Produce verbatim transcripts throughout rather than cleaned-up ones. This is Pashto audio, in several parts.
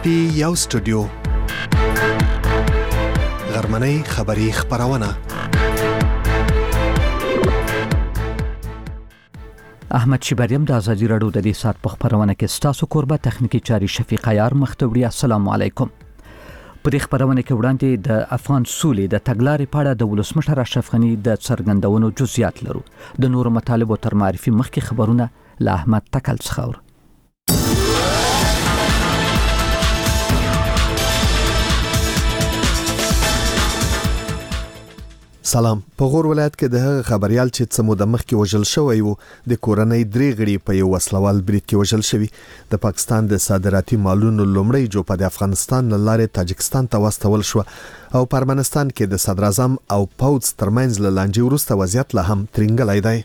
پټي یو سټوډیو غرمنۍ خبری خبرونه. احمد شبریم د ازادي راډیو د دې سات په خبرونه کې ستاسو قربت تخنیکی چاري شفیق عیار مختوړي. السلام علیکم. په دې خبرونه کې وړاندې د افغان سولې د تګلارې په اړه د ولسمشر اشرف غني د څرګندونو جزئیات لرو. د نورو مطالبو تر معرفي مخکې خبرونه له احمد تکل څخه. سلام. په غور ولایت کې د هغه خبريال چې څه موده مخکې وژل شوی وو د کورنۍ درې غړي په یو وسلوال برید کې وژل شوی. د پاکستان د صادراتي مالونو لومړی جوپه د افغانستان له لارې تاجکستان ته واستول شو او په ارمنستان کې د صدر اعظم او پوځ ترمنځ له لانجې وروسته وضعیت لا هم ترنګلای دی.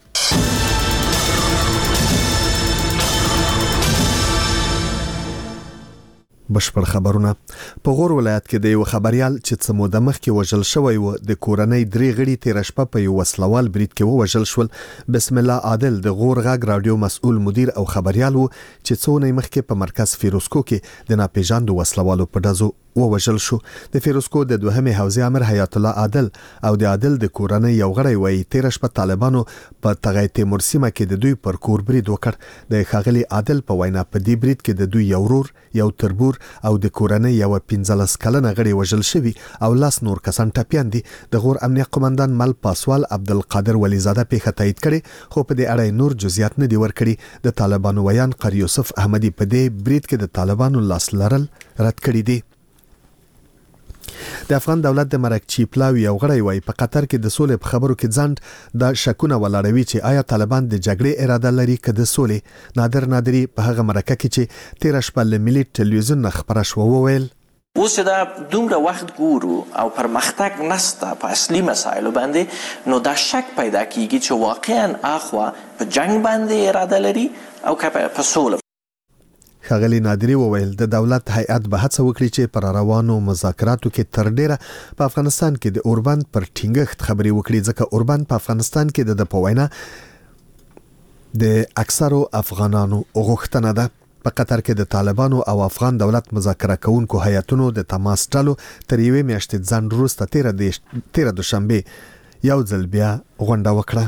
بشپړ خبرونه. په غور ولایت کې د یو خبريال چې څه موده مخکې وژل شوی و د کورنۍ درې غړي تیر شپه په یو وسلوال برید کې وژل شول. بسم الله عادل د غور غږ رادیو مسؤل مدیر او خبريال و چې څونه مخکې په مرکز فیروزکو کې د ناپېژاندو وسلوالو په ډزو ووژل شو. د فیروزکو د دوهمې حوزې امر حیات الله عادل او د عادل د کورنۍ یو غړی وایي تیر شپه طالبانو په تغی تیمور سیمه کې د دوی پر کور برید وکړ. د خاغلی عادل په وینا په دې برید کې د دوی یو ورور یو تربور او د کورنۍ یو پنځلس کلنه غړي وژل شوی او لاس نور کسان ټپيان دي. د غور امنیه قومندان مل پاسوال عبدالقادر ولیزاده په تایید کړي خو په دې اړه نور جزئیات نه دی ورکړي. د طالبانو ویان قاری یوسف احمدی په دې برید کې د طالبانو لاس لرل رد کړي دي. د افغان دولت د مرکچی پلاوی یو غړی وای په قطر کې د سولې په خبرو کې ځند د شکونه ولاړوي چې آیا طالبان د جګړې اراده لري که د سولې. نادر نادری په هغه مرکه کې چې تیر شپه له ملي ټلویزیون خبره شو وویل اوس دا دومره وخت ګورو او پرمختګ نسته په اصلي مسایلو باندې نو دا شک پیدا کیږي چې واقعا اخوا په جنگ باندې اراده لري او که په سولې. خاغلی نادری وویل د دولت هیئت به هڅه وکړي چې پر روانو مذاکراتو کې تر ډیره په افغانستان کې د اوربند پر ټینګښت خبري وکړي ځکه اوربند په افغانستان کې د پوینا د اکثرو افغانانو غوښتنه ده. په قطر کې د طالبانو او افغان دولت مذاکره کوونکو هیئتونو د تماس ډلو تر یوې میاشتې ځان وروسته تیر دوشنبه یو ځل بیا غونډه وکړه.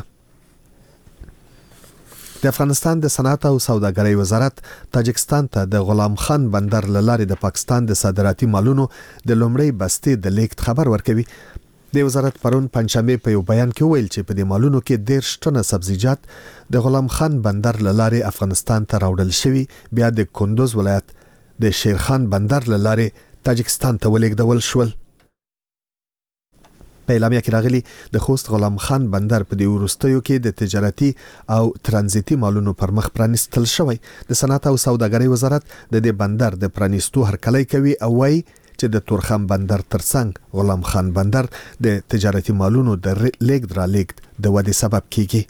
د افغانستان د صنعت او سوداګرۍ وزارت تاجکستان ته د غلام خان بندر لارې د پاکستان د صادراتي مالونو د لومړی بستې د لیکت خبر ورکوي. د وزارت پرون پنځمه په یو بیان کې ویل چې په دې مالونو کې ډېر شتونه سبزیجات د غلام خان بندر لارې افغانستان ته راوړل شوی بیا د کندوز ولایت د شیرخان بندر لارې تاجکستان ته ولېږدول شول. په اعلامیه کې راغلي د خوست غلام خان بندر په دې وروستیو کې د تجارتي او ترانزیتي مالونو پر مخ پرانیستل شوی. د صنعت او سوداګرۍ وزارت د دې بندر د پرانیستو هرکلی کوي او وايي چې د تورخم بندر ترڅنګ غلام خان بندر د تجارتي مالونو د لیږد را لیږد د ودې سبب کیږي.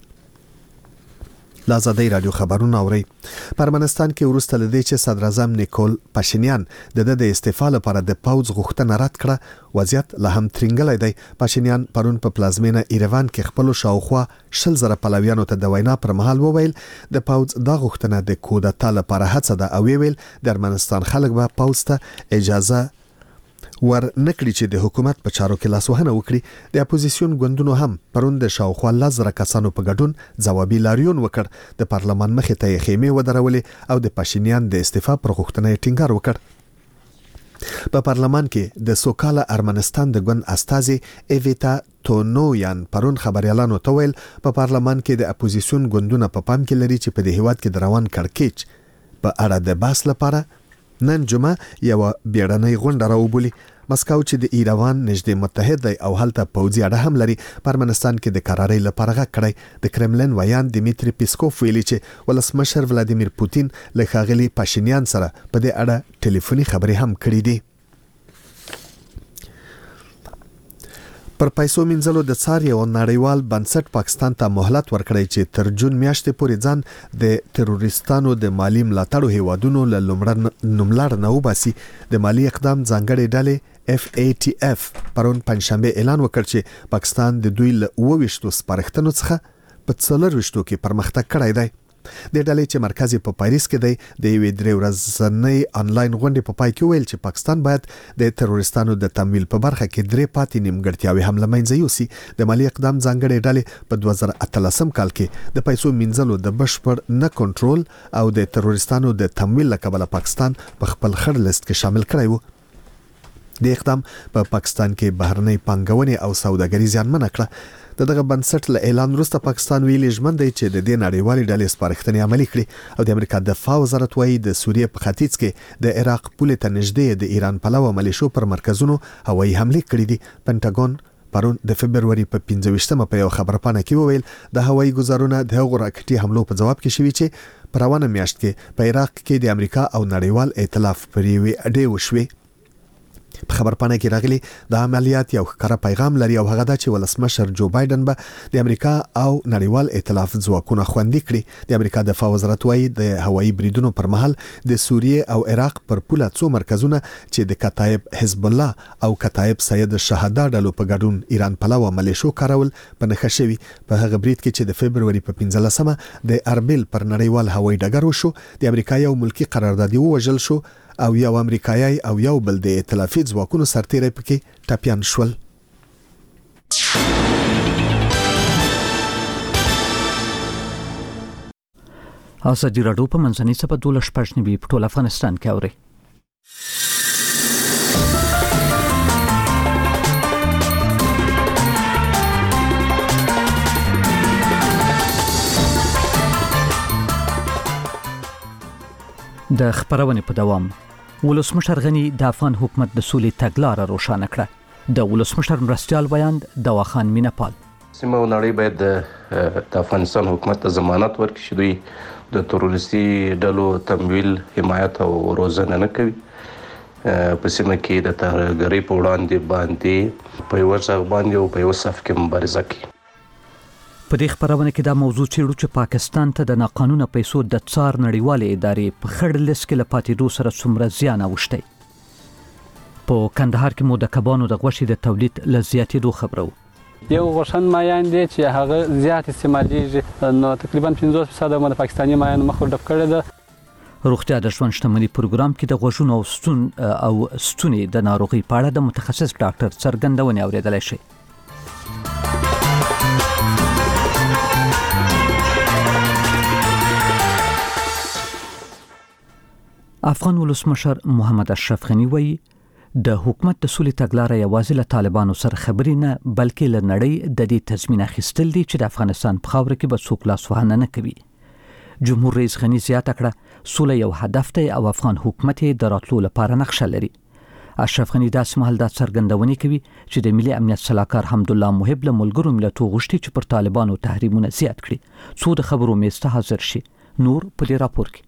لازادی رادیو خبرونه اوري. په ارمنستان کې وروسته لدې چې صدر اعظم نیکول پاشینیان د د استعفا لپاره د پوځ غوښتنه رد کړه وضعیت لا هم ترنګلای دی. پاشینیان پرون په پلازمینه ایروان کې خپل شاوخوا شل زره پلویانو ته د وینا پر مهال وویل د پوځ دا غوښتنه د کودتا لپاره هڅه ده او ویل د ارمنستان خلک به پوځ ته اجازه ور نکړي چې د حکومت په چارو کې لاسوهنه وکړي. د اپوزیسیون ګوندونو هم پرون د شاوخوا لزر کسانو په ګډون ځوابي لاریون وکړ. د پارلمان مخې ته خیمه ودرولې او د پاشینیان د استعفا پر غوښتنه ټینګار وکړ. په پارلمان کې د سوکاله ارمنستان د ګوند استازي ایویتا تونویان پرون خبريالانو ته ویل په پارلمان کې د اپوزیسیون ګوندونه په پام کې لري چې په دې هیواد کې د روان کړکېچ په اړه د باس لپاره نن جمعه یو بیړنۍ غونډه راوبولي. مسکو چې د ایروان نږدې متحد دی او هلته پوځي اډه هم لري په ارمنستان کې د قرارۍ لپاره غږ کړی. د کرملن ویان دیمیتری پیسکوف ویلي چې ولسمشر ولادیمیر پوتین له خاغلی پاشینیان سره په دې اړه ټلیفوني خبرې هم کړې دي. پر پیسو منځلو د څار یو نړیوال بنسټ پاکستان ته مهلت ورکړی چې تر جون میاشتې پورې ځان د تروریستانو د مالی ملاتړو هیوادونو له نوملړ نه وباسي. د مالی اقدام ځانګړې ډلې اف ای ټی اف پرون پنځشنبه اعلان وکړ چې پاکستان د دوی له اوه ویشتو سپارښتنو څخه په څلور ویشتو کې پرمختګ کړی دی. د ډلې چې مرکز په پاریس کې دی د یوې درې ورځنۍ انلاین غونډې په پای کې ویل چې پاکستان باید د تروریستانو د تمویل په برخه کې درې پاتې نیمګړتیاوې هم له منځه یوسي. د مالی اقدام ځانګړې ډلې په دوه زره اتلسم کال کې د پیسو مینځلو د بشپړ نه کنټرول او د تروریستانو د تمویل له کبله پاکستان په خپل خړ لیست کې شامل کړی و. د اقدام په پا پاکستان کې بهرنۍ پانګونې او سوداګري زیانمنه کړه. دغه بنسټ له اعلان وروسته پاکستان ویلي ژمن دی چې د دې نړیوالې ډلې سپارښتنې عملي کړي او د امریکا دفاع وزارت وايي د سوریې په ختیځ کې د عراق پولې ته نږدې د ایران پلوه ملیشو پر مرکزونو هوایي حملې کړې دي. پنټاګون پرون د فبرवरी په پنځه ویشتمه په یو خبرپاڼه کې وویل د هوایي ګزارونه د هغو راکټي حملو په جواب کې شوي چې په روانه میاشت کې په عراق کې د امریکا او نړیوال ائتلاف پر یوې اډې وشوي. په خبرپاڼه کې راغلي د عملیات یو ښکاره پیغام لري او هغه دا چې ولسمشر جو بایدن به د امریکا او نړیوال ائتلاف ځواکونه خوندي کړي. د امریکا دفاع وزارت وايي د هوایي بریدونو پر مهال د سوریې او عراق پر پوله څو مرکزونه چې د کتایب حزب الله او کتایب سید الشهدا ډلو په ګډون ایران پلوه ملیشو کارول په نښه شوي. په هغه برید کې چې د فبرवरी په پنځلسمه د اربیل پر نړیوال هوایي ډګر وشو د امریکا یو ملکی قراردادي ووژل شو او یو امریکایي او یو بل د ائتلافي ځواکونو سرتیری پکې ټپیان شول. ازادي راډیو په منځنۍ سپه دوله شپږ نیوي په ټول افغانستان کې اوري. د خبرونه په دوام ولسمشر غنی د افغان حکومت د سولې تګلارې روښانه کړه. د ولسمشر مرستيال بیان دواخان مینپال سیمه او نړۍ باید د افغانستان حکومت ته ضمانت ورکړي چې دوی د تروریستي ډلو تمویل، حمایت او روزنه نه کوي. په سیمه کې د ترهګرۍ په وړاندې باندې په یو ځای باندې او په یو صف کې مبارزه کوي. په دې خبرونه کې دا موضوع چیرو چې پاکستان ته د ناقانونه پیسو د څار نړیوالې ادارې په خړ لیست کې لپاتېدو سره څومره زیان اوښتی. په کندهار کې مو د کبانو د غوښې د تولید له زیاتېدو خبرو. یو غوښن مایان دی چې هغه زیات استعمالېږي، نو تقریبا پنځوس فیصد د پاکستاني مایانو مخ ډب کړی ده. روغتیا د ژوند شتمنۍ پروګرام کې د غوښونو او ستون او ستونې د ناروغۍ په اړه د متخصص ډاکټر څرګندونې اورېدلی شي. افغان ولسمشر محمد اشرف غنی وایي د حکومت د سولې تګلارې یوازې له طالبانو سره خبرې نه بلکې له نړۍ د دې تضمین اخیستل دي چې د افغانستان په خاوره کې به څوک لاسوهنه نه کوي. جمهور رئیس غنی زیاته کړه سوله یو هدف دی او افغان حکومت د راتلو لپاره نقشه لري. اشرف غنی داسې مهال دا څرګندونې کوي چې د ملي امنیت سلاکار حمدالله محب له ملګرو ملتو غوښتي چې پر طالبانو تحریمونه زیات کړي څو د خبرو میز ته حاضر شي. نور په دې راپور کې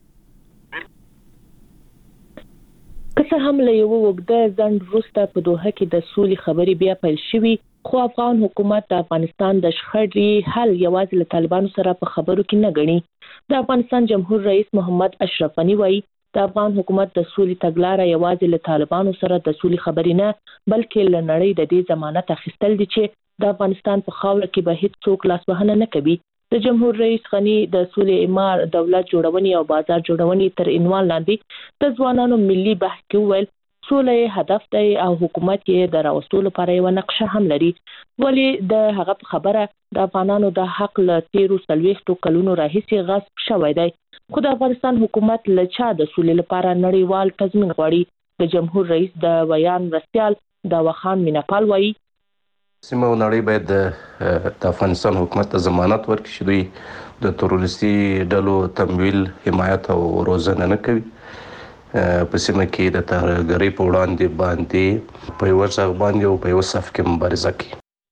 که هم له یو وګړه ځند وروسته په دوحه کې د سولې خبرې بیا پیل شوې، خو افغان حکومت د افغانستان د شخړې حل یوازې له طالبانو سره په خبرو کې نه ګڼي. د افغانستان جمهور رئیس محمد اشرف غنی وایي د افغان حکومت د سولې تګلارې یوازې له طالبانو سره د سولې خبرې نه بلکې له نړۍ د دې ضمانت اخیستل دي چې د افغانستان په خاوره کې به هیڅ څوک لاسوهنه نه کوي. د جمهور رئیس غنی د سولې اعمار، دولت جوړونې او بازار جوړونې تر عنوان لاندې د ځوانانو ملي بحث کې ویل سوله هدف دی او حکومت یې د راوستلو لپاره یو نقشه هم لري. ولی د هغه خبره د افغانانو د حق له تیرو څلوېښتو کلونو راهیسې غصب شوی دی، خو د افغانستان حکومت له چا د سولې لپاره نړیوال تضمین غواړي. د جمهور رئیس د بیان مرستيال دواخان مینپال وایي سیمه او نړۍ باید د افغانستان حکومت ته ضمانت ورکړي چې دوی د تروریستي ډلو تمویل، حمایت او روزنه نه کوي. په سیمه کې د ترهګرۍ په وړاندې باندې په یو ځای باندې او په یو صف کې مبارزه کوي.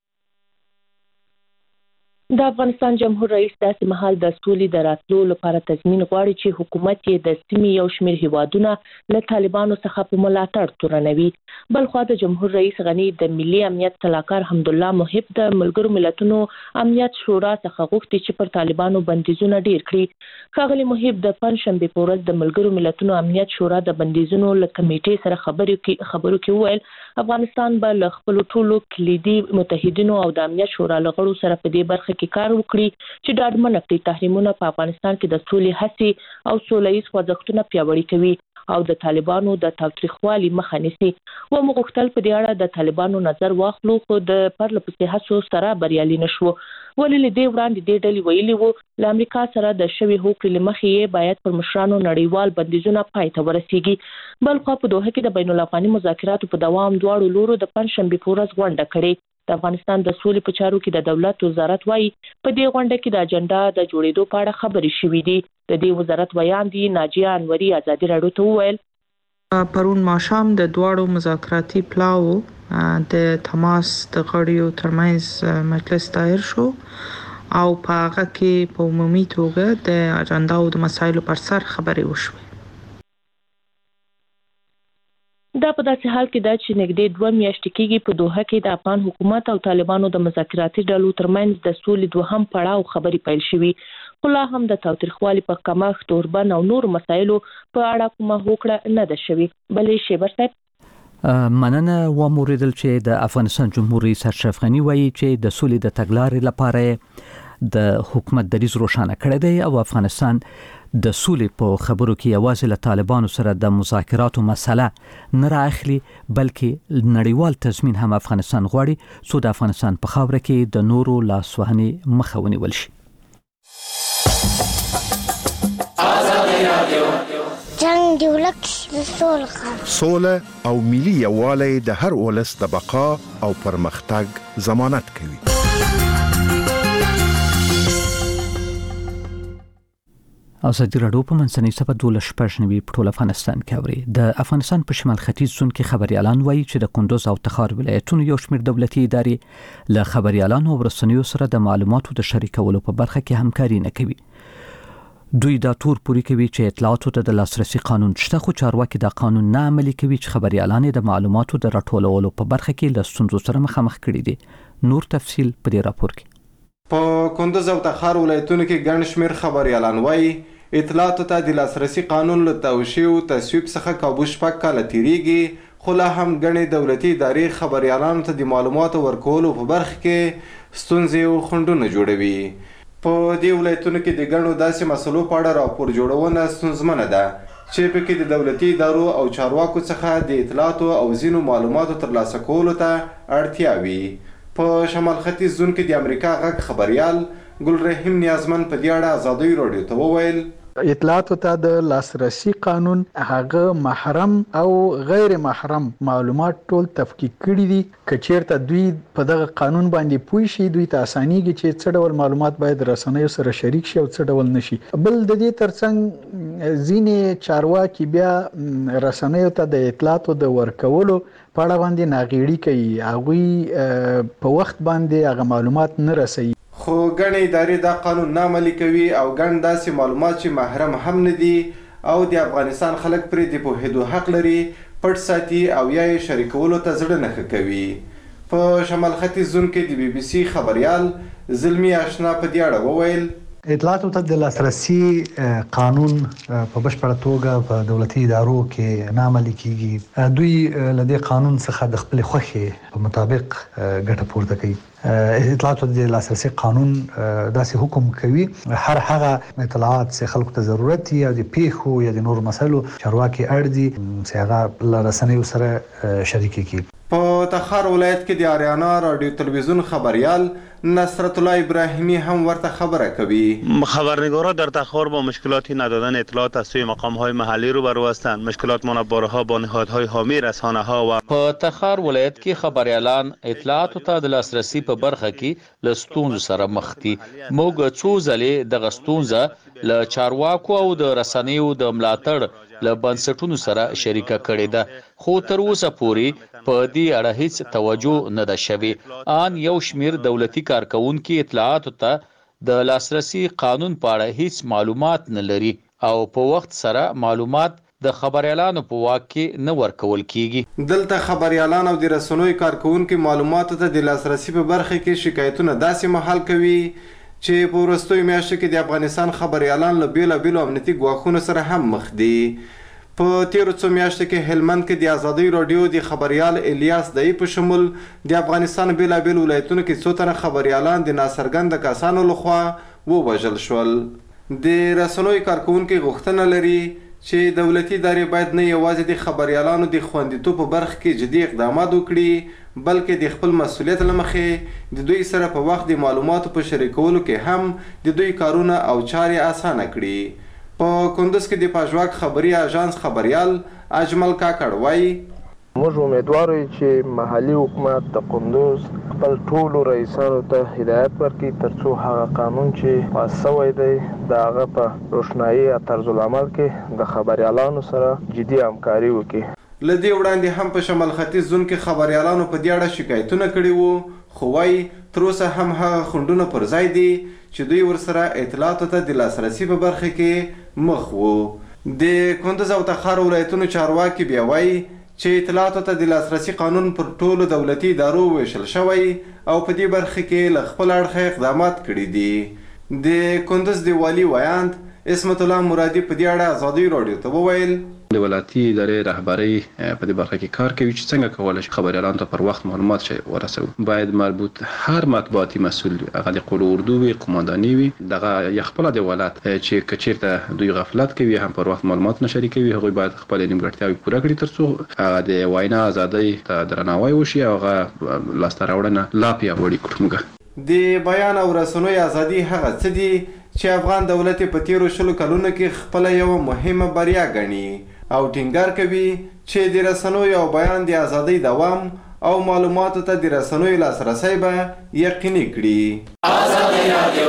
د افغانستان جمهور رئیس داسې مهال د سولې د راتلو لپاره تضمین غواړي چې حکومت یې د سیمې یو شمېر هیوادونه له طالبانو څخه په ملاتړ تورنوي. بلخوا د جمهور رئیس غنی د ملي امنیت سلاکار حمدالله محب د ملګرو ملتونو امنیت شورا څخه غوښتي چې پر طالبانو بندیزونه ډیر کړي. ښاغلي محب د پنځشنبې په ورځ د ملګرو ملتونو امنیت شورا د بندیزونو له کمیټې سره خبرو کې خبرو کې وویل افغانستان به له خپل ټولو کلیدي متحدینو او د امنیت شورا لغړو سره په دې برخه برخه کې کار وکړي چې ډاډمنه کړي تحریمونه په افغانستان کې د سولې هڅې او سولهییز خوځښتونه پیاوړي کوي او د طالبانو د تاوتریخوالي مخه نیسي. و موږ غوښتل په دې اړه د طالبانو نظر واخلو خو د پرله پسې هڅو سره بریالي نشو. ولې له دې وړاندې دې ډلې ویلي وو له امریکا سره د شوې هوکړې له مخې یې باید پر مشرانو نړیوال بندیزونه پای ته ورسیږي. بل خو په دوحه کې د بین الافغاني مذاکراتو په دوام دواړو لورو د پنځشنبې په ورځ غونډه کړې. د افغانستان د سولې په چارو کې د دولت وزارت وایي په دې غونډه کې د اجنډا د جوړېدو په اړه خبرې شوې دي. د دې وزارت بیان دی ناجیه انوري ازادي راډیو ته وویل پرون ماښام د دواړو مذاکراتي پلاو د تماس د غړیو ترمنځ مجلس دایر شو او په هغه کې په عمومي توګه د اجنډا او د مسایلو پر سر خبرې وشوې. دا په داسې حال کې ده چې نږدې دوه میاشتې کېږي په دوحه کې د افغان حکومت او طالبانو د مذاکراتي ډلو ترمنځ د سولې دوهم پړاو خبرې پیل شوې خو لا هم د تاوتریخوالي په کمښت اوربند او نورو مسایلو په اړه کومه هوکړه نه ده شوې. بلې شیبر صاحب مننه و موریدل چې د افغانستان جمهور رئیس اشرف غنی وایي چې د سولې د تګلارې لپاره د حکومت دریځ روښانه کړی دی او افغانستان د سولې په خبرو کې یوازې له طالبانو سره د مذاکراتو مسله نه راخلي بلکې نړیوال تضمین هم افغانستان غواړي څو د افغانستان په خاوره کې د نورو لاسوهنې مخه ونیول شي. جنگ دی ولک د سولې سوله او ملي یووالی د هر ولس د بقا او پرمختګ ضمانت کوي. ازادي راډیو په منځنۍ سپه دولس شپږ نوي په ټول افغانستان کې اوري. د افغانستان په شمال ختیځ زون کې خبريالان وایي چې د کندوز او تخار ولایتونو یو شمېر دولتي ادارې له خبريالانو او رسنیو سره د معلوماتو د شریکولو په برخه کې همکاري نه کوي. دوی دا تور پوری کوي چې اطلاعاتو ته د لاسرسي قانون شته خو چارواکي دا قانون نه عملي کوي چې خبريالان د معلوماتو د راټولولو په برخه کې له ستونزو سره مخامخ کړي دي. نور تفصیل په دې راپور کې. په کندوز او تخار ولایتونو کې ګڼ شمېر خبريالان وایي اطلاعاتو ته د لاسرسي قانون له توشیح او تصویب څخه کابو شپږ کاله تیریږي خو لا هم ګڼې دولتي ادارې خبريالانو ته د معلوماتو ورکولو په برخه کې ستونزې او خنډونه جوړوي. په دې ولایتونو کې د ګڼو داسې مسلو په اړه راپور جوړونه ستونزمنه ده چې پکې د دولتي ادارو او چارواکو څخه د اطلاعاتو او ځینو معلوماتو ترلاسه کولو ته اړتیا وي. په شمال ختیځ زون کې د امریکا غږ خبريال ګل رحیم نیازمن په دې اړه ازادي راډیو ته وویل اطلاعاتو ته د لاسرسي قانون هغه محرم او غیر محرم معلومات ټول تفکیک کړي دي. کچیرته دوی په دغه قانون باندې پوه شي دوی ته اسانيږي چې څه ډول معلومات باید رسنیو سره شریک شي او څه ډول نشي. بل د دې ترڅنګ ځینې چارواکي بیا رسنیو ته د اطلاعاتو د ورکولو په اړه باندې ناغېړي کوي. هغوی په وخت باندې هغه معلومات نه رسوي خو ګڼې ادارې دا قانون نه عملي کوي او ګڼ داسې معلومات چې محرم هم نه دي او د افغانستان خلک پرې د پوهېدو حق لري پټ ساتي او یا یې شریکولو ته زړه نه ښه کوي. په شمال ختیځ زون کې د بي بي سي خبريال زلمي آشنا په دې اړه وویل اطلاعاتو ته د لاسرسي قانون په بشپړه توګه په دولتي ادارو کې نه عملي کیږي. دوی له دې قانون څخه د خپل خوښې په مطابق ګټه پورته کوي. اطلاعاتو د لاسرسي قانون داسې حکم کوي هر هغه اطلاعات چې خلکو ته ضرورت دي او د پیښو یا د نورو مسایلو چارواکي اړ دي چې هغه له رسنیو سره شریک کړي. په تخار ولایت کې د آریانا رادیو تلویزیون خبريال نصرت الله ابراهیمی هم ورته خبره کوي. خبرنگارا در تخار با مشکلات ندادن اطلاعات از سوی مقام‌های محلی روبرو هستند. مشکلات منبرها با نهادهای حامی رسانه‌ها و په تخار ولایت کې خبريالان اطلاعات ته د لاسرسي په برخه کې له ستونزو سره مخ دي. موږ څو ځلې د غستونزه له چارواکو او د رسنیو د ملاتړ له بنسټونو سره شریکه کړې ده خو تر اوسه پورې په دې اړه هیڅ توجه نه ده شوې. آن یو شمیر دولتي کارکونکي اطلاعاتو ته د لاسرسي قانون په اړه هیڅ معلومات نه لري او په وخت سره معلومات د خبريالانو په واک کې نه ورکول کیږي. دلته خبريالان او د رسنوي کارکونکو معلوماتو ته د لاسرسي په برخه کې شکایتونه داسې مهال کوي چې په وروستیو میاشتو کې د افغانستان خبريالان له بیلابیلو امنیتي ګواښونو سره هم مخ دي. په تیرو څو میاشتو کې هلمند کې د ازادۍ راډیو د خبریال الیاس دای په شمول د افغانستان بیلابیل ولایتونو کې څو تنه خبریالان د ناڅرګند کسانو لخوا ووژل شول. د رسنیو کارکونکي غوښتنه لري چې دولتي ادارې باید نه یوازې د خبریالانو د خوندیتوب په برخه کې جدي اقدامات وکړي بلکې د خپل مسؤلیت له مخې د دوی سره په وخت د معلوماتو په شریکولو کې هم د دوی کارونه او چارې اسانه کړي. په کندوز کې د پژواک خبري اژانس خبریال اجمل کاکړ وایي موږ امیدوار یو چې محلي حکومت د کندوز خپل ټولو رئیسانو ته هدایت ورکړي ترڅو هغه قانون چې پاس شوی دی د هغه په روښنایي او طرز العمل کې د خبریالانو سره جدي همکاري وکړي. له دې وړاندې هم په شمال ختیځ زون کې خبریالانو په دې اړه شکایتونه کړي وو خو وایي تر اوسه هم هغه خنډونه پر ځای دي چې دوی ورسره اطلاعاتو ته د لاسرسي په برخه کې مخ وو. د کندوز او تخار ولایتونو چارواکي بیا وایي چې اطلاعاتو ته د لاسرسي قانون پر ټولو دولتي ادارو ویشل شوی او په دې برخه کې له خپل اړخه اقدامات کړي دي. د کندوز د والي ویاند اسمت الله مرادي په دې اړه ازادۍ راډیو ته وویل د ولایتي ادارې رهبرۍ په دې برخه کې کار کوي چې څنګه کولی شي خبریالانو ته پر وخت معلومات شي ورسوي. باید مربوط هر مطبوعاتي مسؤل هغه د قول اردو وي قمانداني وي دغه یا خپله د ولایت چې که چېرته دوی غفلت کوي هم پر وخت معلومات نه شریکوي هغوی باید خپلې نیمګړتیاوې پوره کړي تر څو هغه د وینا ازادۍ ته درناوی وشي او هغه لاسته راوړنه لا پیاوړې کړو. د بیان او رسنیو ازادي هغه څه دي چې افغان دولت په تیرو شلو کلونو کې خپله یوه مهمه بریا ګڼي او ټینګار کوي چې د رسنیو او بیان د ازادۍ دوام او معلوماتو ته د رسنیو لاسرسی به یقیني کړي. ازادي رادیو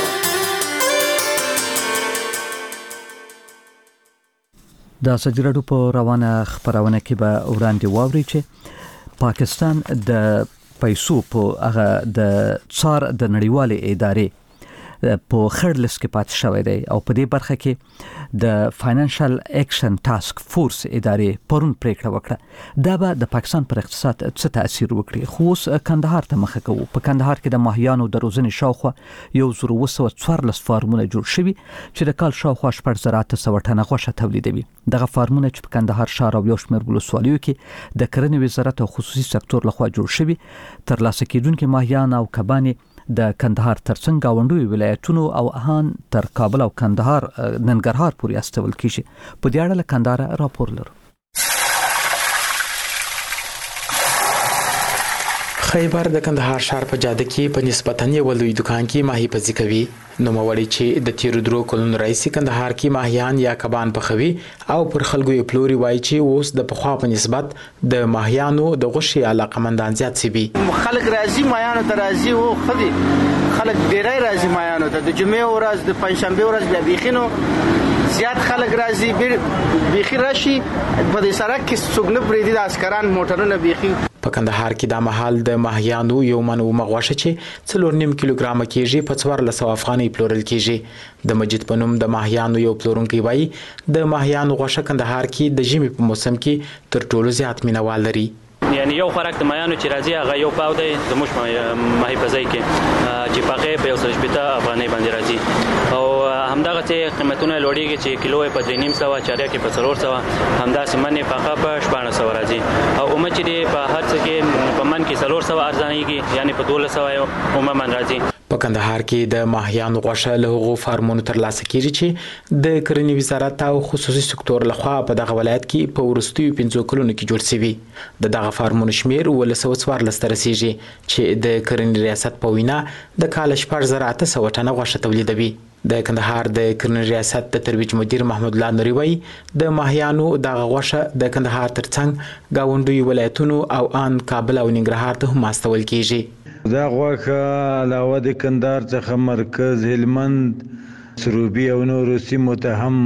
د ازادي راډیو په روانه خبرونه کې به وړاندې واوري چې پاکستان د پیسو په هغه د څار د نړیوالې ادارې په خړ لیست کې پاتې شوی دی او په دې برخه کې د فاینانشل اکشن ټاسک فورس ادارې پرون پریکړه وکړه دا به د پاکستان پر اقتصاد څه تاثیر وکړي. خو اوس کندهار ته مخه کوو. په کندهار کې د ماهیانو د روزنې شاوخوا یو زر اوه سوه څوارلس فارمونه جوړ شوي چې د کال شاوخوا شپږ زره اته سوه ټنه غوښه تولیدوي. دغه فارمونه چې په کندهار ښار او یو شمېر ولسوالیو کې د کرنې وزارت او خصوصي سکتور لخوا جوړ شوي ترلاسه کیدونکي ماهیان او کبانې د کندهار ترڅنګ گاونډوي ولایتونو او اهان تر کابل او کندهار ننګرهار پورې استول کیږي. په دې اړه له کندهار راپور لرو. خیبر د کندهار ښار په جاده کې په نسبتاً یو لوی دکان کې ماهي پزي کوي. نوموړی چې د تیرو درو کلونو راهیسې کندهار کې ماهیان یا کبان پخوي او پر خلکو یې پلوري وایي چې اوس د پخوا په نسبت د ماهیانو د غوښې علاقمندان زیات سوي. خلک راځي ماهیانو ته راځي او خدي خلک ډېری راځي ماهیانو ته د جمعې ورځ د پنجشنبې ورځ بیا بیخي نو زیات خلک راځي بیخي راشي په دې سړک کې څوک نه پرېږدي د عسکران موټرونه بیخي. په کندهار کې دا مهال د ماهیانو یو من اومه غوښه چې څلور نیم کیلوګرامه کېږي په څوارلس سوه افغانۍ پلورل کېږي. د مجید په نوم د ماهیانو یو پلورونکی وایي د ماهیانو غوښه کندهار کې د ژمي په موسم کې تر ټولو زیات مینوال لري. یعنی یو خوراک د مایانو چې راځي هغه یو پاو دی زموږ ماهي په ځای کې چې پاقې په یو سل شپېته افغانۍ باندې راځي او همدغه چې قیمتونه لوړېږي چې کیلو یې په درې نیم سوه چاریا کې په څلور سوه همداسې من یې پاقه په شپاړس سوه راځي او اومه چې دی په هر څه کې په من کې څلور سوه ارزانېږي یعنی په دولس سوه یې اومه من راځي. په کندهار کې د ماهیانو غوښه له هغو فارمونو ترلاسه کیږي چې د کرنې وزارت او خصوصي سکتور لخوا په دغه ولایت کې په وروستیو پنځو کلونو کې جوړ شوي. د دغه فارمونو شمیر اوولس سوه څوارلس ته رسیږي چې د کرنې ریاست په وینا د کال شپږ زره اته سوه ټنه غوښه تولیدوي. د کندهار د کرنې ریاست د ترویج مدیر محمود الله نوري وایي د ماهیانو دغه غوښه د کندهار ترڅنګ ګاونډیو ولایتونو او ان کابل او ننګرهار ته هم استول کیږي. دا غوښه علاوه د کندهار څخه مرکز هلمند سروبي او نورو سیمو ته هم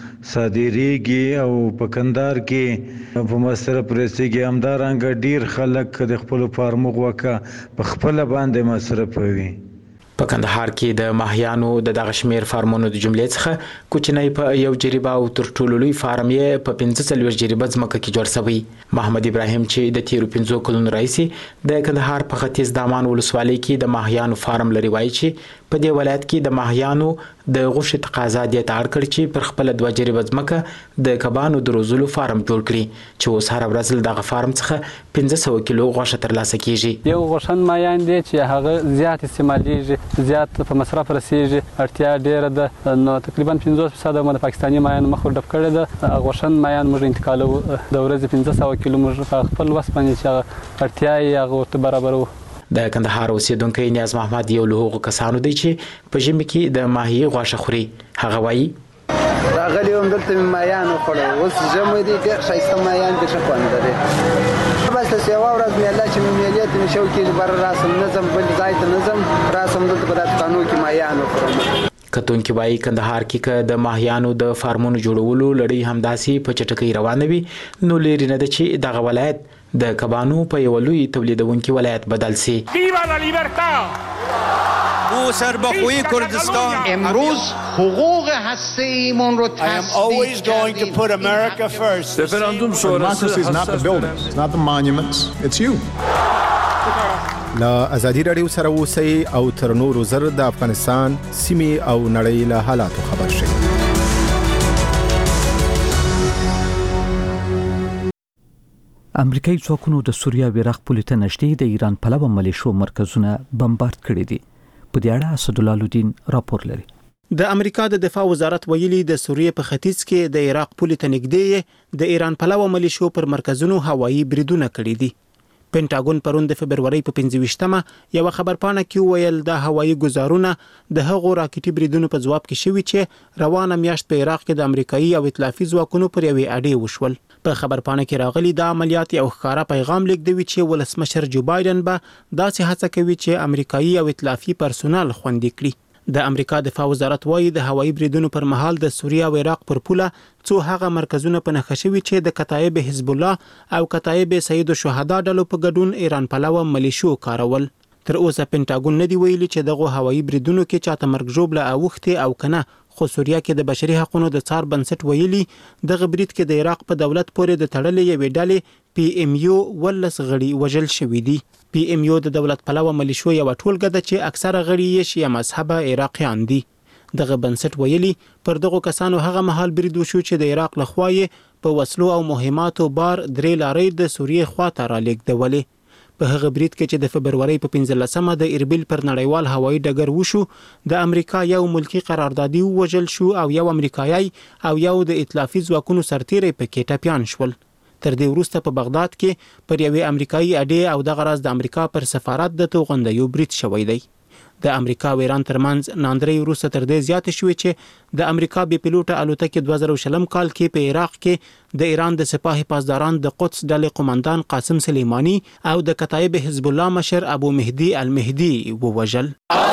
صادریږي او په کندهار کې په مصرف رسیږي. همدارنګه ډیر خلک د خپل فارمو غوښه په خپل باندې مصرفوي. په کندهار کې د ماهیانو د دغه شمیر فارمونو د جملې څخه کوچنی په یو جریبه او تر ټولو لوی فارم یې په پنځه څلوېښت جریبه ځمکه کې جوړ شوی. محمد ابراهیم چې د تیرو پنځو کلونو راهیسې د کندهار په ختیځ دامان ولسوالۍ کې د ماهیانو فارم لري وایي چې په دې ولایت کې د ماهیانو د غوښې تقاضا دې ته اړ کړ چې پر خپل دوه جریبه ځمکه د کبانو د روزلو فارم جوړ کړي چې اوس هره ورځ له دغه فارم څخه پنځه سوه کیلو غوښه ترلاسه کیږي. یو غوښن مایان دی چې هغه زیات استعمالیږي، زیات په مصرف رسیږي، اړتیا ډیره ده، نو تقریبا پنځوس فیصد د پاکستاني مایان مخ ډب کړی ده. غوښن مایان موږ انتقالو د ورځې پنځه سوه کیلو موږ په خپل وس باندې چې اړتیا یې هغه ورته برابرو. د کندهار اوسیدونکی نیاز محمد یو له هغو کسانو دی چې په ژمي کې د ماهي غوښه خوري. هغه وایي راغلی وم دلته مې مایان وخوړل، اوس ژمی دی ډېر ښایسته مایان دي، ښه خوند لري. بس داسې یوه ورځ میله چې مې میلې ته مې شوق کېږي بره راسم نه ځم بل ځای ته نه ځم، راسم دلته په دا دکانو کې مایان وخورم. کتونکي وایي کندهار کې که د ماهیانو د فارمونو جوړولو لړۍ همداسې په چټکۍ روانه وي نو لرې نه ده چې دغه ولایت د کبانو په یو لوی تولیدونکي ولایت بدل سي. او سربخوی کردستان امروز حقوق هسته‌ایمون رو always going to put America first. Referendum sonrası is not the buildings, it's not the monuments, it's you. لا ازادي رادیو سره اوسئ او تر نورو زر د افغانستان سیمې او نړۍ له حالاتو خبر شئ. امریکایي ځواکونو د سوریه او عراق پولې ته نږدې د ایران پلوه ملیشو مرکزونه بمبارد کړي دي. په دې اړه اسدالله الدین راپور لري. د امریکا د دفاع وزارت ویلي د سوریه په ختیځ کې د عراق پولې ته نږدې د ایران پلوه ملیشو پر مرکزونو هوایي بریدونه کړي دي. پینټاګون پرون د فبرवरी په پنځه ویشتمه یو خبرپاڼه کې ویل د هوایي ګزارونه د هغو راکټي بریدونو په جواب کې شوي چې روانه میاشت په عراق کې د امریکایي او ائتلافي ځواکونو پر یوې اډې وشول. په خبرپاڼه کې راغلي د عملیات یو ښکارا پیغام لیکدوي چې ولسمشر جو بایدن به داسې هڅه کوي چې امریکایي او ائتلافي پرسونل خوندي کړي. د امریکا دفاع وزارت وایي د هوایي بریدونو پر مهال د سوریه او عراق پر پوله څو هغه مرکزونه په نښه شوي چې د کتایب حزب الله او کتایب سید الشهدا ډلو په ګډون ایران پلوه ملیشو کارول. تر اوسه پینټاګون نه دی ویلي چې دغه هوایي بریدونو کې چاته مرګ ژوبله اوښتې او کنه، خو سوریه کې د بشري حقوقو د څار بنسټ ویلي دغه برید کې د عراق په دولت پورې د تړلې یوې ډلې پی ام یو ولس غړي وژل شوي دي. پی ام یو د دولت پلوه ملیشو یو ټولګه ده چې اکثره غړي یې شیعه مذهبه عراقیان دي. دغه بنسټ ویلي پر دغه کسانو هغه مهال برید وشو چې د عراق لخوا یې په وسلو او مهماتو بار درې لارې د سوریه خواته را لیږدولې. په هغه برید کې چې د فبرवरी په پنځلسمه د اربیل پر نړیوال هوایي ډګر وشو د امریکا یو ملکی قراردادي وژل شو او یو امریکایي او یو د ائتلافي ځواکونو سرتیری پکې ټپیان شول. تر دې وروسته په بغداد کې پر یوې امریکایي اډې او دغه راز د امریکا پر سفارت د توغندیو برید شوی دی. د امریکا او ایران ترمنځ ناندري وروسته تر دې زیات شوې چې د امریکا بي پيلوټه الوتکې دوه زره شلم کال کې په عراق کې د ایران د سپاه حفاظداران د قدس ډلې قومندان قاسم سلیمانی او د کتایب حزب الله مشر ابو مهدي المهدي ووژل.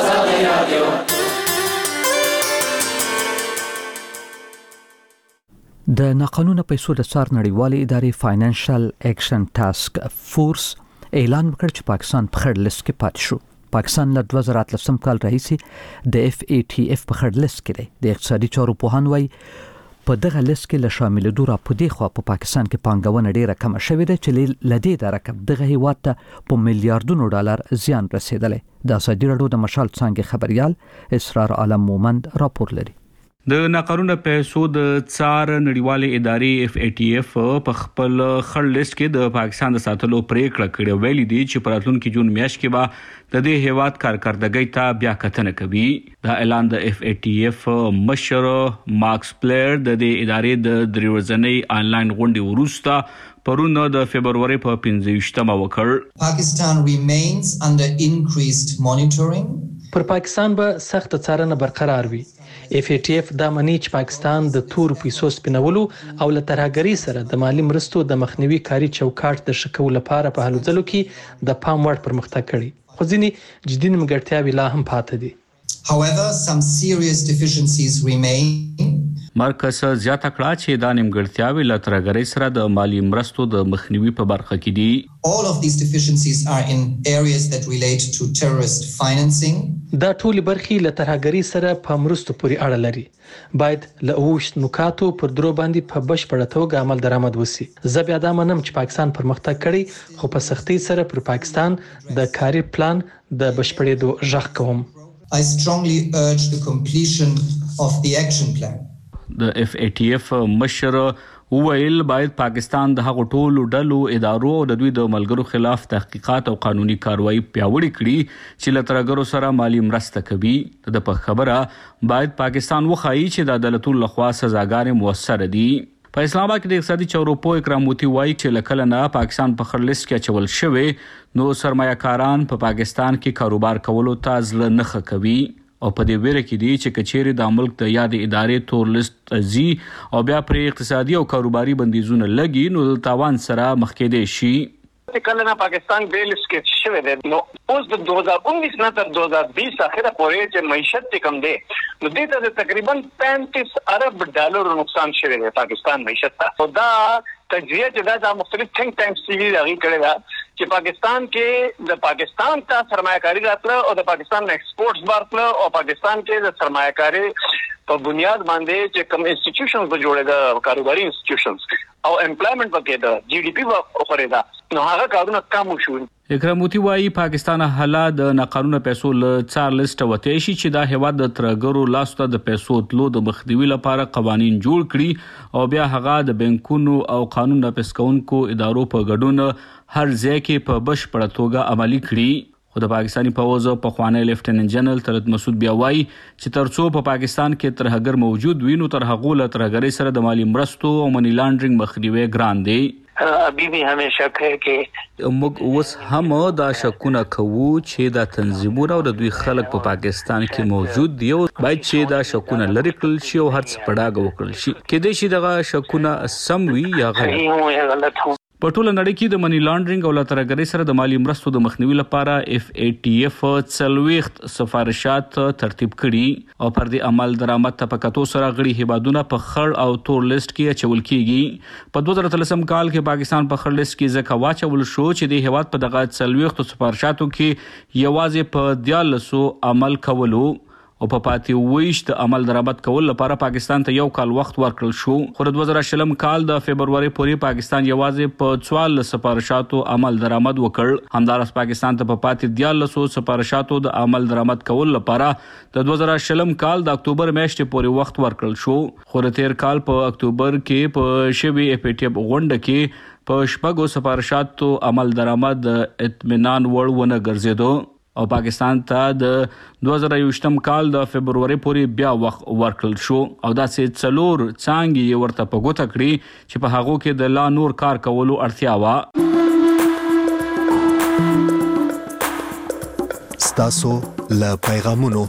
د ناقانونه پیسو د څار نړیوالې ادارې فاینانشل ایکشن ټاسک فورس اعلان وکړ چې پاکستان په خړ لیست کې پاتې شو. پاکستان له دوه زره اتلسم کال راهیسې د اف ای ټي اف په خړ لیست کې دی. د اقتصادي چارو پوهان وایي په دغه لیست کې له شاملېدو را په دې خوا په پاکستان کې پانګونه ډېره کمه شوې ده چې له دې د رقم دغه هیواد ته په میلیارډونو ډالر زیان رسېدلی. د ازادي راډیو د مشال څانګې خبریال اسرار عالم مومند راپور لري. د ناقانونه پیسو د څار نړیوالې ادارې اف ای ټي اف په خپل خړ لیست کې د پاکستان د ساتلو پریکړه کړې ویلي دي چې په راتلونکي جون میاشت کې به د دې هیواد کارکردګۍ ته بیا کتنه کوي. دا اعلان د اف ای ټي اف مشر مارکس پلیر د دې ادارې د درې ورځنۍ آنلاین غونډې وروسته پرون د فبرवरी په پنځه ویشتمه وکړ. Pakistan remains under increased monitoring. پر پاکستان به سخت څارنه برقرار وي. اف ای ټي اف دا منی چې پاکستان د تور پیسو سپینولو او له ترهګرۍ سره د مالی مرستو د مخنیوي کاري چوکاټ د ښه کولو لپاره په هلو ځلو کې د پام وړ پرمختګ کړی، خو ځینې جدي نیمګړتیاوې لا هم پاتې دي. However, some serious deficiencies remain. مرکز زیاته کړه چې دا نیمګړتیاوې له ترهګرۍ سره د مالی مرستو د مخنیوي په برخه کې دي. All of these deficiencies are in areas that relate to terrorist financing. دا ټولې برخې له ترهګرۍ سره په مرستو پورې اړه لري. باید له اوښت نکاتو پر درو باندې په بشپړه توګه عمل درآمد وسی. زه بیا دا منم چې پاکستان پرمختګ کړی، خو په سختۍ سره پر پاکستان د کاري پلان د بشپړېدو غږ کوم. I strongly urge the completion of the action plan. د اف ای ټی اف مشر وویل باید پاکستان د هغو ټولو ډلو ادارو او د دوی د ملګرو خلاف تحقیقات او قانوني کاروایی پیاوړې کړي چې له ترهګرو سره مالی مرسته کوي. د په خبره باید پاکستان وښایي چې د عدالتونو لخوا سزاګانې مؤثره دي. په اسلام آباد کې د اقتصادي چارو پوه اکرام موتی وایي چې له کله نه پاکستان په خړ لیست کې اچول شوی نو سرمایه‌کاران په پاکستان کې کاروبار کولو ته زړه نه ښه کوي او په دې ویره کې دي چې کچېرې د ملک د یادې ادارې تور لیست زی او بیا پر اقتصادي او کاروباري بندیزونه لګي نو د تاوان سره مخ کېدای شي. کله نه پاکستان بیل کې شوی دی نو اوس د دو هزار انیس نه تر دو هزار بیس اخره پورې چې معیشت کم دی نو دې ته تقریبا پینتیس ارب ډالر نقصان شوی دی پاکستان معیشت ته. او دا تجزیه چې دا مختلف تھنک ټانکس چې راغی کړی دا چې پاکستان کې د پاکستان ته سرمایه‌کاري راتله او د پاکستان ایکسپورټس بارتله او پاکستان کې د سرمایه‌کاري په بنیاد باندې چې کوم انسټیټیوشنز به جوړه د کاروباري انسټیټیوشنز او امپلایمنٹ وکړه د جی ډي پی وخورې دا نو هغه کارونه کم شو. اکرام موتی وایي پاکستان حالا د ناقانونه پیسو له څار لیست وته شي چې دا هیواد د ترګرو لاسته د پیسو تلو د مخنیوي لپاره قوانين جوړ کړي او بیا هغه د بانکونو او قانون نافذ کوونکو ادارو په ګډون هر ځای کې په بشپړه توګه عملي کړي. خو د پاکستاني پوځ په خوانی لیفټیننټ جنرال طلعت مسعود بیا وایي چې ترڅو په پاکستان کې ترهګر موجود وي نو تر هغه له ترهګرۍ سره د مالی مرستو او منی لانډرینګ مخنیوي ګران دی. ابي به همې شک ہے چې موږ اوس هم دا شکونه کوو چې دا تنظیمونه او د دوی خلک په پاکستان کې موجود دي او باید چې دا شکونه لري کړل شي او هر څه په ډاګه وکړل شي. کېدای شي دغه شکونه سم وي یا غلط. په ټوله نړۍ کې د منی لانډرینګ او له ترهګرۍ سره د مالی مرستو د مخنیوي لپاره اف ای ټی اف څلوېښت سفارشات ترتیب کړي او پر دې عمل درآمد ته په کتو سره غړي هیوادونه په خړ او تور لیست کې اچول کیږي. په دوه زره اتلسم کال کې پاکستان په خړ لیست کې ځکه واچول شو چې د هیواد په دغه څلوېښت سفارشاتو کې یوازې په دیارلسو عمل کولو او په پاتې ویش د عمل درآمد کول لپاره پاکستان ته یو کال وخت ورکړل شو. خو د دوه زره شلم کال د فبرवरी پورې پاکستان یوازې په څوارلس سفارشاتو عمل درآمد وکړ. همدارس پاکستان ته په پاتې دیارلسو سفارشاتو د عمل درآمد کول لپاره د دوه زره شلم کال د اکتوبر میاشتې پورې وخت ورکړل شو. خو د تیر کال په اکتوبر کې په شوی اف ای ټی اف غونډه کې په شپږو سفارشاتو عمل درآمد اطمینان وړ ونه ګرځیدو او پاکستان ته د دوه زره یوویشتم کال د فبرवरी پورې بیا وخت ورکړل شو او داسې څلور څانګې یې ورته په ګوته کړي چې په هغو کې د لا نور کار کولو اړتیا وه. ستاسو له پیغامونو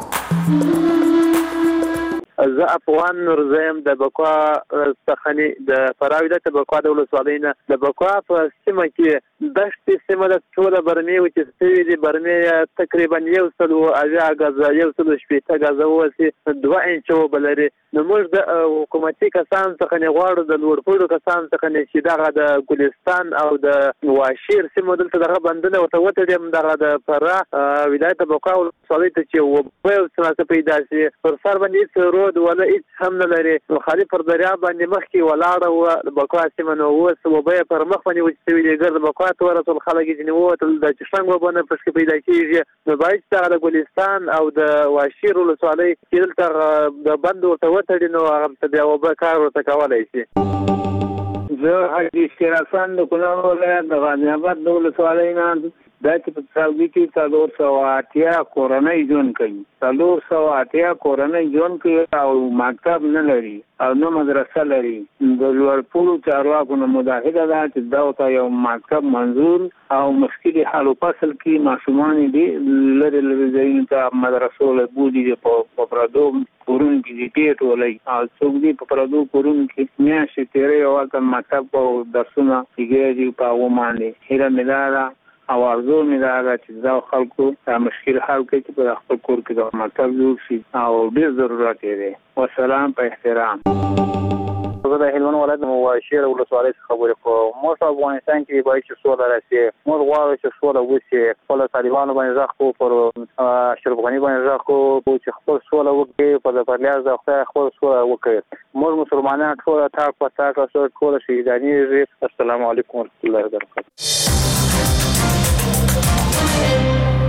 زه افغان نورزیم د بکوا څخنی د فراوی د بکوا د ولسوالۍ نه د بکوا په سیمه کې دشتې سیمه د ټوله برمې چې سوي دي برمې تقریبا یو سل او اویا غزا یو سل شپېته غزا وسی دوه انچ وبلري. نو موږ د حکومتي کسان څخه نه غواړو د لوړپوړو کسان څخه نه چې دغه د ګلستان او د واشیر سیمه دلته دغه بندونه او توتړم دغه د فرا ولایت بکوا ولسوالۍ ته چې و په څه پیدا شي پر سر باندې رو ولا هیڅ هم نه لري. نو خالي پر دریا باندې مخ کې ولاړه و بکوا سیمه نو اوس وبې پر مخ باندې وچتوي دي ګرد بکوا ته ورسول خلک چې نو تل د چشنګ وبنه پښکې پیدا کیږي. نو باید چې د ګلستان او د واشیر ولسوالۍ چې دلته د بند ورته وتړي نو هغه ته بیا وبې کار ورته کولای شي. زه حاجي شیراسان د کونړ ولایت د غازي آباد د ولسوالۍ نه دا چې په سعودي کې څلور سوه اتیا کورنۍ ژوند کوي. څلور سوه اتیا کورنۍ ژوند کوي او مکتب نه لري او نه مدرسه لري. د لوړپوړو چارواکو نه مداهده ده چې دا ورته یو مکتب منظور او مشکل حل و فصل کې ماشومان دي لري لري ځایونو ته مدرسو له بودي په پردو کورونو کې دي ټیټ ولای او څوک دي په پردو کورونو کې میاشتې تېرې او مکتب او درسونه کېږي په هغو باندې هیله مې دا ده او ارزو مې دا ده چې دا خلکو دا مشکل حل کړي چې په خپل کور کې د مکتب جوړ شي او ډېر ضرورت یې دی. والسلام په احترام. زه د هلمند ولایت د واشیر ولسوالۍ څخه خبرې کوم. موږ په افغانستان کې باید چې سوله راشي. موږ غواړو چې سوله وشي. خپل طالبانو باندې غږ کوو پر اشرف غني باندې غږ کوو چې خپل سوله وکړي په د پرلیاز د خدای خپل سوله وکړي. موږ مسلمانان ټول تاک په تاک ټول شهیدانېږي. السلام علیکم ورحمة الله وبرکاته.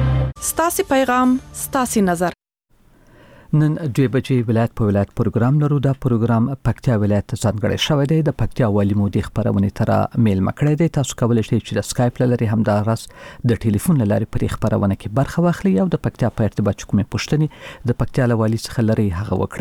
ستاسو پیغام ستاسو نظر. نن دوی بجې ولایت په ولایت پروګرام لرو. دا پروګرام پکتیا ولایت ته ځانګړی شوی دی. د پکتیا والی مودي خبرونه تر میل مکړی دی. تاسو کولای شئ چې د اسکایپ لاري هم دا راس د ټلیفون لاري پر خبرونه کې برخه واخلئ او د پکتیا په ارتباط کومې پوښتنې د پکتیا والی څخه لري هغه وکړئ.